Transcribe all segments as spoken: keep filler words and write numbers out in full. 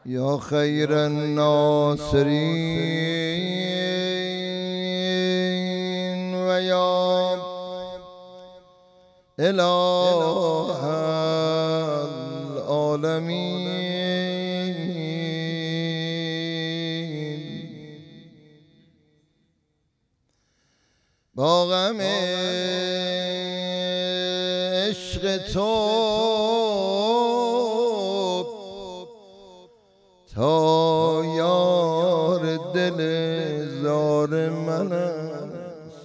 یا خیر الناصرین و یا اله العالمین. با غم عشق تو تا یار دل زار من است،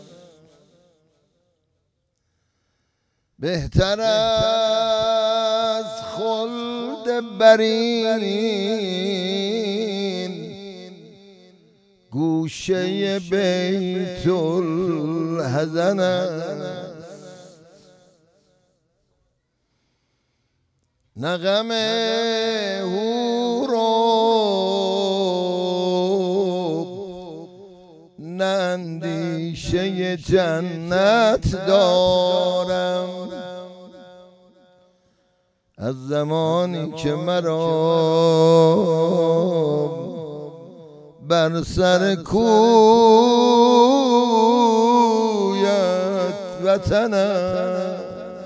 بهتر از خلد برین گوشه بیت الحزن است. نغم حور نه اندیشه جنت دارم، از زمانی که مرا بر سر کویت وطن است.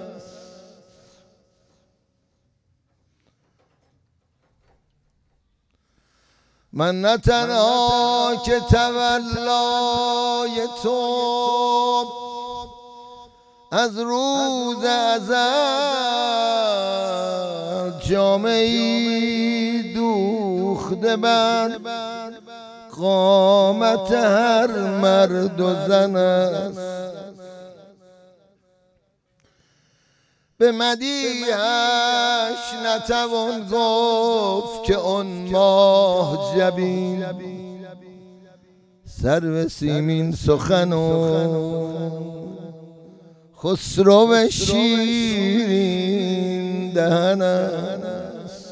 من نه تنها که تولای تو از روز ازل جامعی دوخته بر قامت هر مرد و زن است، به مدیحش نتوان گفت که اون ماه جبین سرو سیمین سخن و خسرو شیرین دهن است.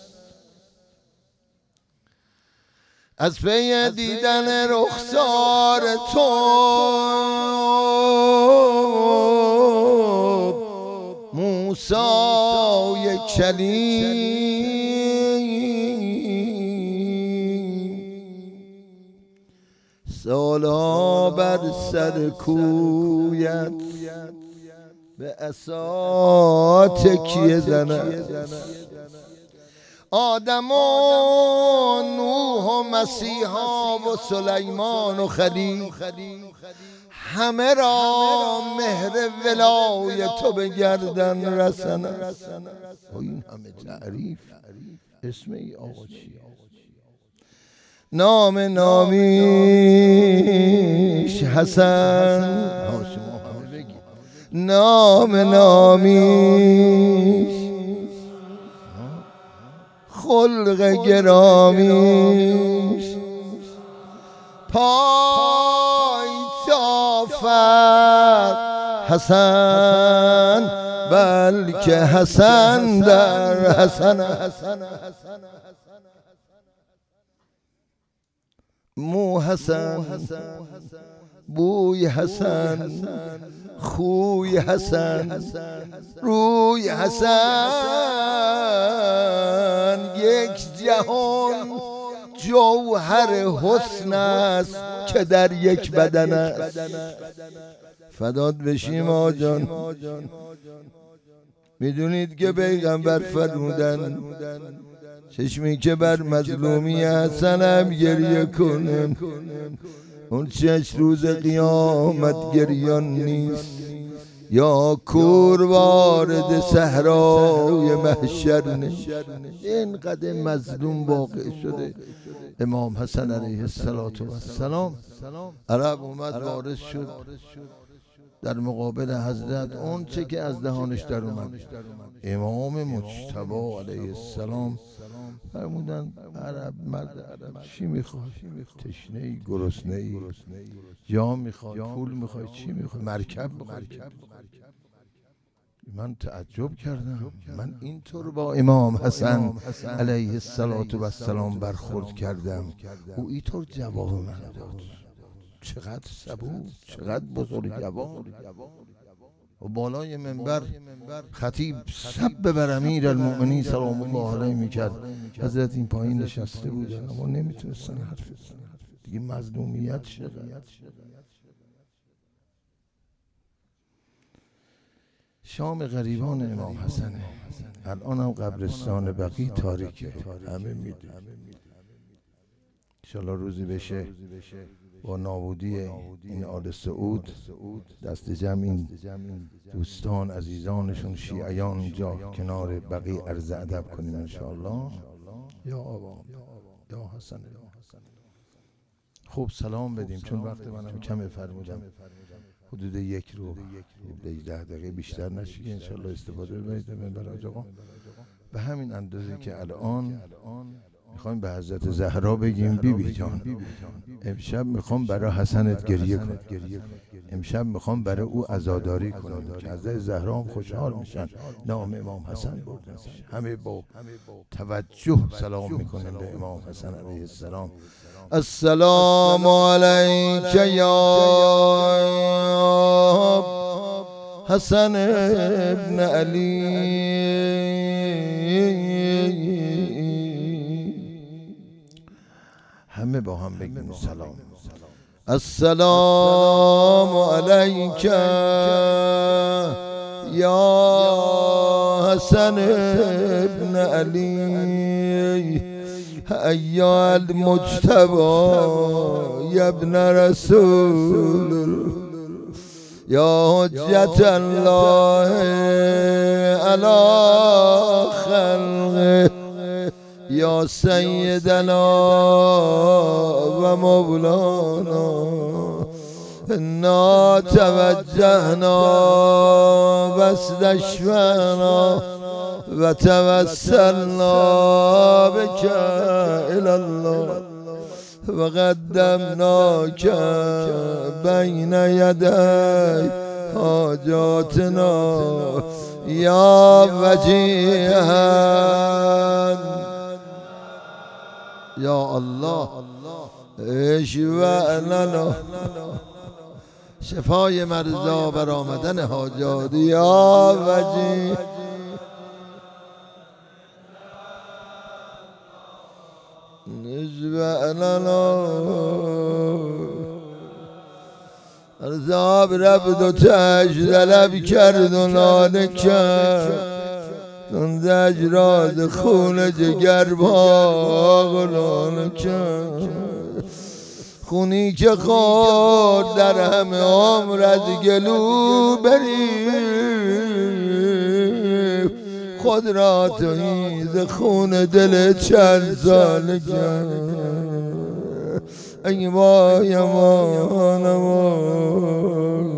از پی دیدن رخسار تو موسی کلیم سالها بر سر کویت به عصا تکیه زند. آدم و نوح و مسیحا و سلیمان و خلیل همه را مهر ولای تو به گردن رسند. این همه تعریف اسم ای آقا چیه؟ نام نامیش حسن، نام نامیش خلق گرامیش پای تافت حسن، بلکه حسن در حسن. مو حسن، بوی حسن، خوی حسن، روی حسن، یک جهان جوهر حسن است که در یک بدن است. فدات بشیم آقا جان. میدونید که پیغمبر فرمودن چشمی که بر مظلومی حسنم گریه کنم اون چشم روز قیامت گریان نیست، یا کور وارد صحرای محشر نشد. اینقدر مظلوم واقع شده. امام حسن علیه السلام عرب اومد وارد شد در مقابل حضرت، اون چه که از دهانش در اومد امام مجتبی علیه السلام فرمودن عرب مرد عرب چی میخواد؟ تشنه ای، گرسنه ای، جا میخواد، پول میخواد، چی میخواد؟ مرکب میخواد. من تعجب کردم، من اینطور با امام حسن علیه السلام برخورد کردم، او اینطور جواب من داد. چقدر صبور، چقدر بزرگوار. و بالای منبر خطیب سب بر امیر المؤمنین سلام الله علیه میکرد. حضرت این پایین نشسته بودن اما نمیتونستن حرف بزنن دیگه، مظلومیت شد. شام غریبان امام حسنه. الان هم قبرستان بقیع تاریکه، همه میدونن. انشالله روزی بشه با نابودی این آل سعود دست جمع این دوستان عزیزانشون شیعیان اونجا کنار بقیع عرض ادب کنیم انشالله. یا آقا یا حسن. خب سلام بدیم چون وقت منم کمه، فرمودم حدود یک رو ده دقیقه بیشتر نشه که انشالله استفاده ببرید برای آقا. به همین اندازه که الان میخوایم به حضرت زهرا بگیم بی بی جان امشب میخوام برای حسنت گریه کنم، امشب میخوام برای او عزاداری کنم که حضرت زهرا هم خوشحال میشن نام امام حسن بردن. همه با توجه سلام میکنن به امام حسن علیه السلام. السلام علیک یا حسن ابن علی. همه با هم بگیم سلام. السلام علیک یا حسن ابن علی ایا المجتبی یا ابن رسول یا حجت الله علی خلقه یا سیدنا و مولانا انا توجهنا واستشفعنا و توسلنا بك الى الله و قدمناک بین یدی حاجاتنا یا وجیها یا الله اشفع لنا. شفای مرضا بر آمدن حاجات یا وجیه. اشفع لنا عذاب رفت و تش طلب کرد و ناله کرد زنده راز خون جگر باغ و ناله کرد. خونی که خورد در همه عمر از گلو بری خود را تهیز خون دل چند سال کرد. ای وای امان امان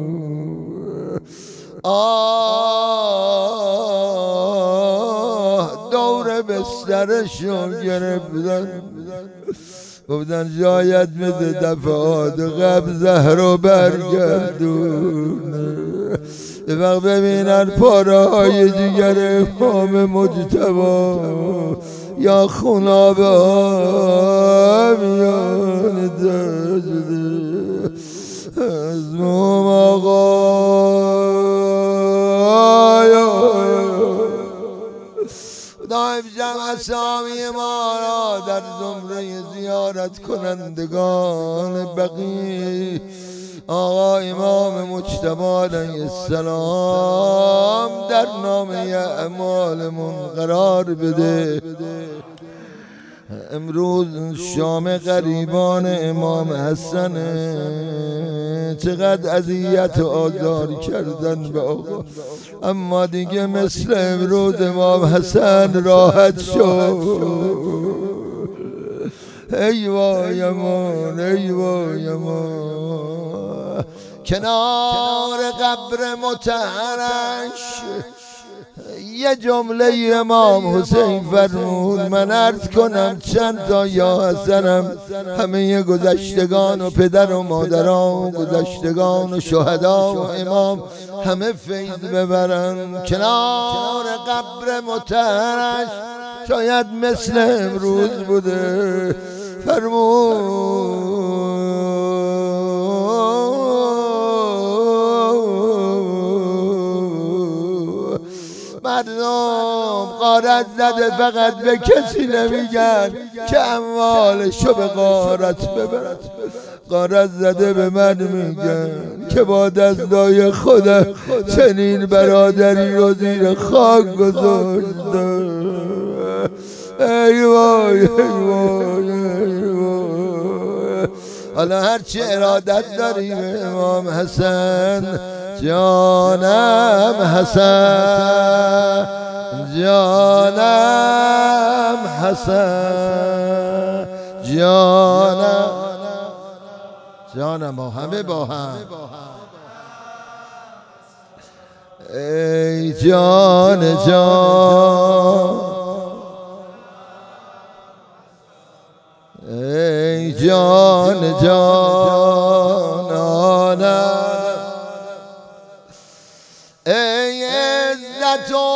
آه دور بسترشو گرفتن گفتن شاید مثل دفعات قبل زهرا برگردونه یه وقت ببینن پاره های جگر امام مجتبی یا خونابه ها میان دجده از موم آقا دائم جمع اسامی ما را در زمره زیارت کنندگان بقیع آقا امام مجتبی علیه السلام در نامه اعمالمون قرار بده. امروز شام غریبان امام حسن، چقدر اذیت و آزار کردن به آقا، اما دیگه مثل امروز امام حسن راحت شد. ای وای امان ای وای امان کنار قبر مطهرش یه جمله امام حسین فرمود من عرض کنم چند تا یا حسنم همه گذشتگان و پدر و مادران و گذشتگان و شهدا و امام همه فیض ببرن. کنار قبر مطهرش شاید مثل امروز بوده. فرمود غارت زده فقط به کسی نمیگن که اموالشو به غارت ببرد. غارت زده به من میگن که با دستای خودم چنین برادری رو زیر خاک گذاشته. ای وای ای وای ای وای. حالا هرچی ارادت داریم امام حسن جانم، حسن جانم، حسن جانم، جانم با همه با هم. ای جان جان، ای جان جانانم، ای عزت و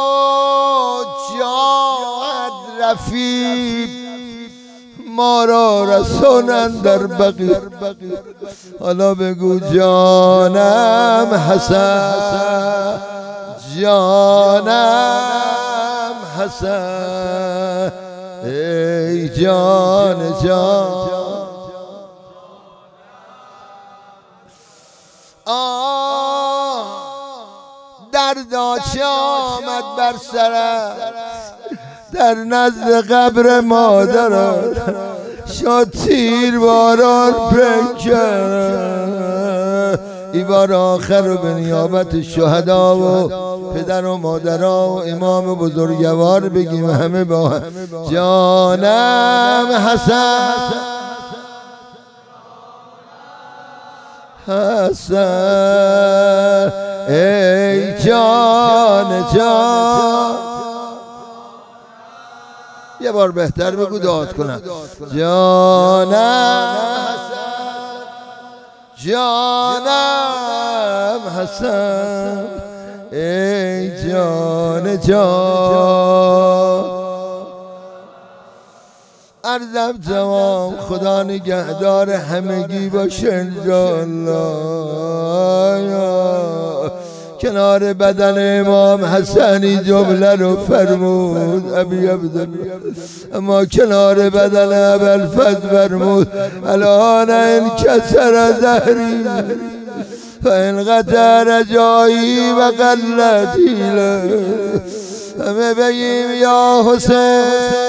جاهت رفیق ما را رسانن در بقیع. حالا بگو جانم حسن، جانم حسن، ای جان جان. آه دردا چه آمد بر سرم در نزد قبر مادرم، شد تیر باران پکر. این بار آخر رو به نیابت شهدا و پدر و مادرها و امام بزرگوار بگیم همه با هم. جانم حسن، حسن ای جان جان. یه بار بهتر بگو دعات کنم. جانم حسن، جانم حسن، ای جان جان. عرضم تمام، خدا نگهدار همگی باشه انشاءالله. کنار بدن امام حسنی جمله رو فرمود ابی عبدالله، اما کنار بدن ابوالفضل فرمود الان این کسر زهری فإن قطع رجایی و قلتی له. همه بگیم یا حسین.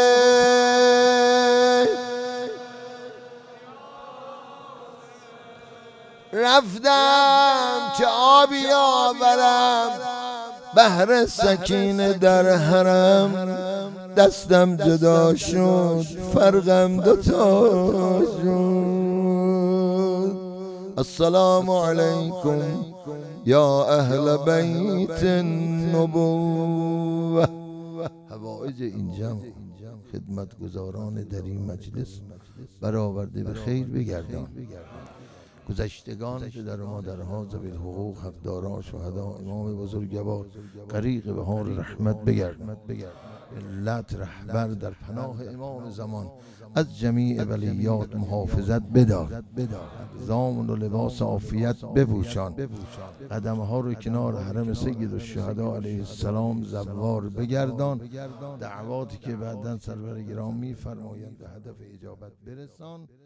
رفتم که آبی آورم بهر سکینه در حرم، دستم جدا شد فرقم دوتا شد. السلام علیکم یا اهل بیت النبوة. حوائج این جمع خدمتگزاران در این مجلس برآورده به خیر بگردان. گذشتگان پدر و مادرها ذوی الحقوق، حقداران، شهدا، امام بزرگوار غریق بهار رحمت بگردان. ملت رهبر در پناه امام زمان از جمیع بلیات محافظت بدار. زامن و لباس عافیت بپوشان. قدمها رو کنار حرم سید الشهدا علیه السلام زوار بگردان. دعواتی که بعداً سرور گرامی فرمایند به هدف اجابت برسان.